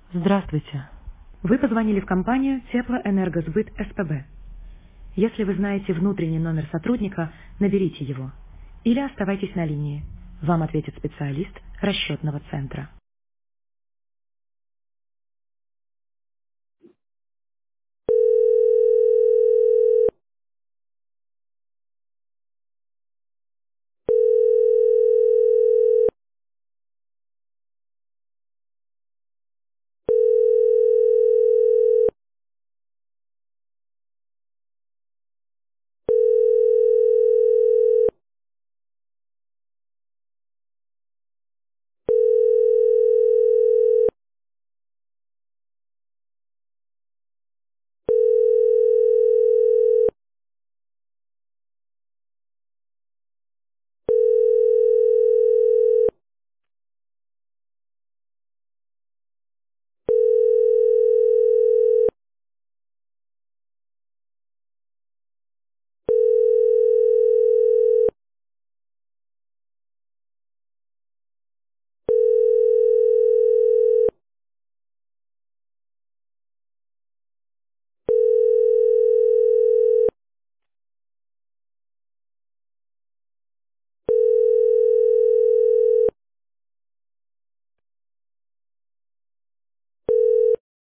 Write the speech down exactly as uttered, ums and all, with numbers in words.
Здравствуйте. Вы позвонили в компанию Теплоэнергосбыт СПБ. Если вы знаете внутренний номер сотрудника, наберите его. Или оставайтесь на линии. Вам ответит специалист расчетного центра.